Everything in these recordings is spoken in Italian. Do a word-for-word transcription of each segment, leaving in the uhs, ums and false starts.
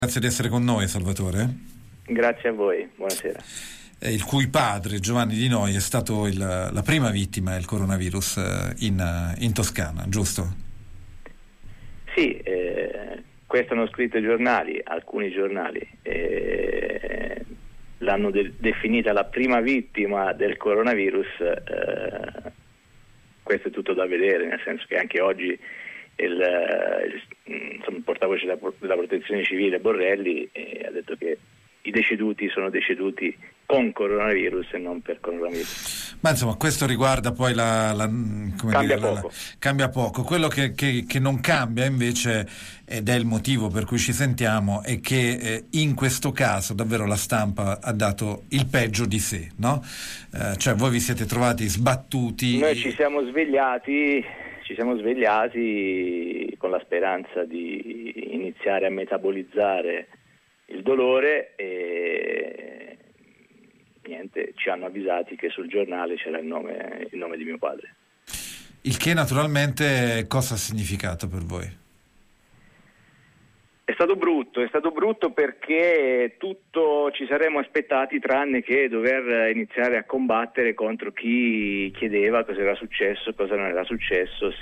Grazie di essere con noi, Salvatore. Grazie a voi, buonasera. Eh, il cui padre, Giovanni Di Noi, è stato il, la prima vittima del coronavirus eh, in, in Toscana, giusto? Sì, eh, questo hanno scritto i giornali, alcuni giornali. Eh, l'hanno de- definita la prima vittima del coronavirus. Eh, questo è tutto da vedere, nel senso che anche oggi il, il, insomma, il portavoce della, della protezione civile Borrelli eh, ha detto che i deceduti sono deceduti con coronavirus e non per coronavirus. Ma insomma, questo riguarda poi la, la come cambia dire, la, poco. La, cambia poco. Quello che, che, che non cambia invece, ed è il motivo per cui ci sentiamo, è che eh, in questo caso davvero la stampa ha dato il peggio di sé, no? Eh, cioè voi vi siete trovati sbattuti. Noi ci siamo svegliati, ci siamo svegliati con la speranza di iniziare a metabolizzare il dolore e niente, ci hanno avvisati che sul giornale c'era il nome, il nome di mio padre. Il che naturalmente cosa ha significato per voi? È stato brutto, è stato brutto perché tutto ci saremmo aspettati tranne che dover iniziare a combattere contro chi chiedeva cosa era successo, cosa non era successo,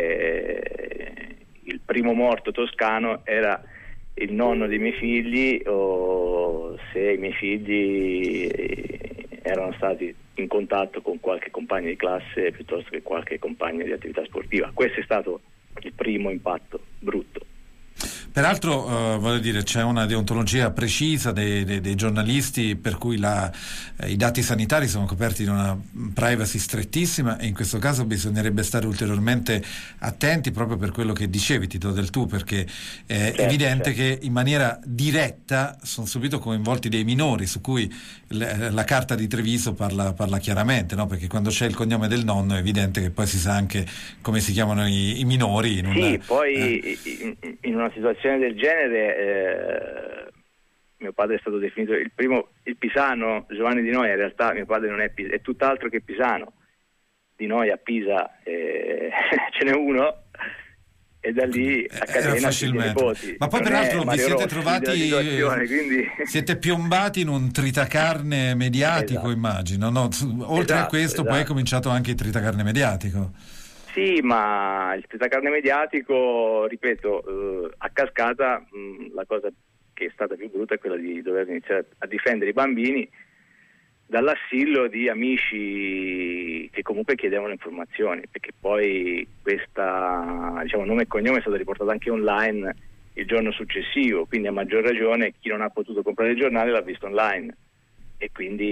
se il primo morto toscano era il nonno dei miei figli o se i miei figli erano stati in contatto con qualche compagno di classe piuttosto che qualche compagno di attività sportiva. Questo è stato il primo impatto brutto. Peraltro, eh, voglio dire, c'è una deontologia precisa dei, dei, dei giornalisti per cui la, eh, i dati sanitari sono coperti da una privacy strettissima e in questo caso bisognerebbe stare ulteriormente attenti proprio per quello che dicevi, ti do del tu, perché è certo, evidente certo. che in maniera diretta sono subito coinvolti dei minori su cui le, la carta di Treviso parla, parla chiaramente, no? Perché quando c'è il cognome del nonno è evidente che poi si sa anche come si chiamano i, i minori. In sì, una, poi eh. in, in una situazione del genere eh, mio padre è stato definito il primo, il pisano Giovanni Di Noi. In realtà mio padre non è, è tutt'altro che pisano. Di Noi a Pisa eh, ce n'è uno e da lì a catena i nipoti. Ma poi non peraltro vi siete Rossi trovati quindi... siete piombati in un tritacarne mediatico, esatto. immagino, no? Oltre esatto, a questo esatto. poi è cominciato anche il tritacarne mediatico. Sì, ma il tritacarne mediatico, ripeto, eh, a cascata mh, la cosa che è stata più brutta è quella di dover iniziare a difendere i bambini dall'assillo di amici che comunque chiedevano informazioni, perché poi questa, diciamo, nome e cognome è stato riportato anche online il giorno successivo, quindi a maggior ragione chi non ha potuto comprare il giornale l'ha visto online e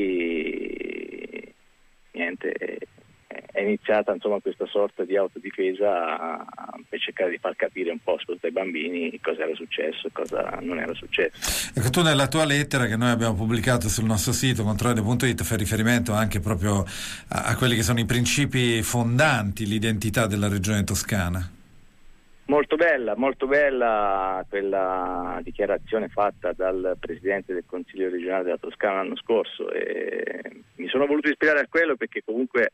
quindi niente, è iniziata insomma questa sorta di autodifesa per cercare di far capire un po' soprattutto ai bambini cosa era successo e cosa non era successo. Ecco, tu nella tua lettera che noi abbiamo pubblicato sul nostro sito controradio punto it fai riferimento anche proprio a, a quelli che sono i principi fondanti l'identità della regione toscana. Molto bella, molto bella quella dichiarazione fatta dal Presidente del Consiglio regionale della Toscana l'anno scorso e mi sono voluto ispirare a quello perché comunque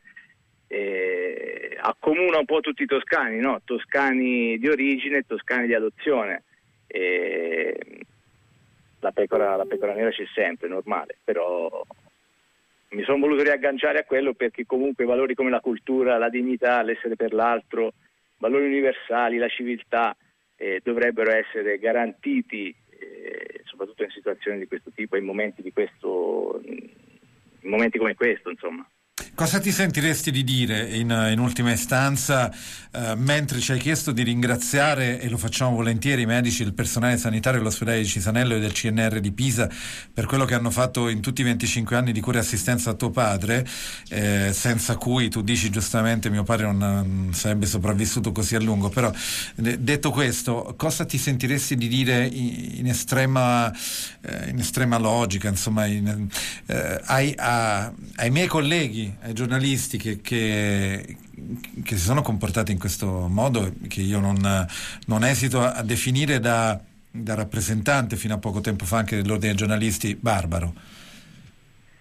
Eh, accomuna un po' tutti i toscani, no? Toscani di origine e toscani di adozione. E la pecora, la pecora nera c'è sempre, normale, però mi sono voluto riagganciare a quello perché comunque valori come la cultura, la dignità, l'essere per l'altro, valori universali, la civiltà eh, dovrebbero essere garantiti eh, soprattutto in situazioni di questo tipo, in momenti di questo, in momenti come questo, insomma. Cosa ti sentiresti di dire in, in ultima istanza eh, mentre ci hai chiesto di ringraziare, e lo facciamo volentieri, i medici, il personale sanitario dell'ospedale di Cisanello e del C N R di Pisa per quello che hanno fatto in tutti i venticinque anni di cura e assistenza a tuo padre, eh, senza cui tu dici giustamente mio padre non, non sarebbe sopravvissuto così a lungo, però de- detto questo, cosa ti sentiresti di dire in, in estrema eh, in estrema logica, insomma in, eh, ai, a, ai miei colleghi, ai giornalisti che, che, che si sono comportati in questo modo, che io non, non esito a, a definire da, da rappresentante fino a poco tempo fa anche dell'ordine dei giornalisti barbaro?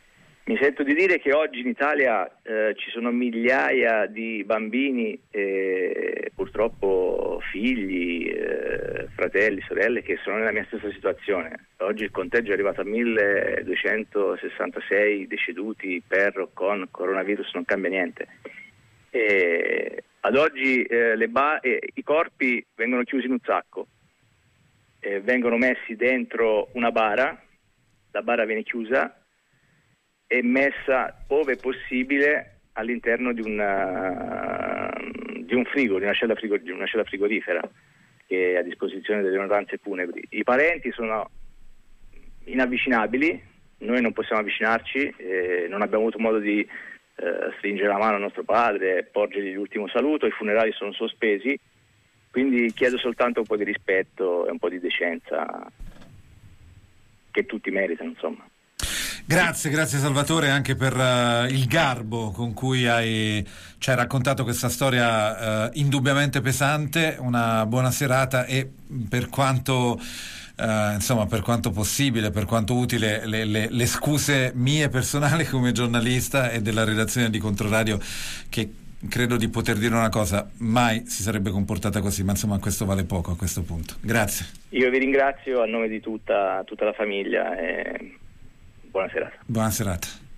Mi sento di dire che oggi in Italia eh, ci sono migliaia di bambini, eh, purtroppo figli, eh, fratelli, sorelle, che sono nella mia stessa situazione. Oggi il conteggio è arrivato a milleduecentosessantasei deceduti per o con coronavirus, non cambia niente. E ad oggi eh, le ba- eh, i corpi vengono chiusi in un sacco, eh, vengono messi dentro una bara, la bara viene chiusa e messa, ove possibile, all'interno di una, di un frigo, di una cella, frigo, di una cella frigorifera che è a disposizione delle onoranze funebri. I parenti sono inavvicinabili, noi non possiamo avvicinarci, eh, non abbiamo avuto modo di eh, stringere la mano a nostro padre, porgergli l'ultimo saluto, i funerali sono sospesi, quindi chiedo soltanto un po' di rispetto e un po' di decenza che tutti meritano, insomma. Grazie, grazie Salvatore anche per uh, il garbo con cui hai, ci hai raccontato questa storia uh, indubbiamente pesante. Una buona serata e per quanto uh, insomma per quanto possibile, per quanto utile, le, le, le scuse mie personali come giornalista e della redazione di Controradio, che credo di poter dire una cosa, mai si sarebbe comportata così, ma insomma questo vale poco a questo punto. Grazie. Io vi ringrazio a nome di tutta, tutta la famiglia e buona serata. Buona serata.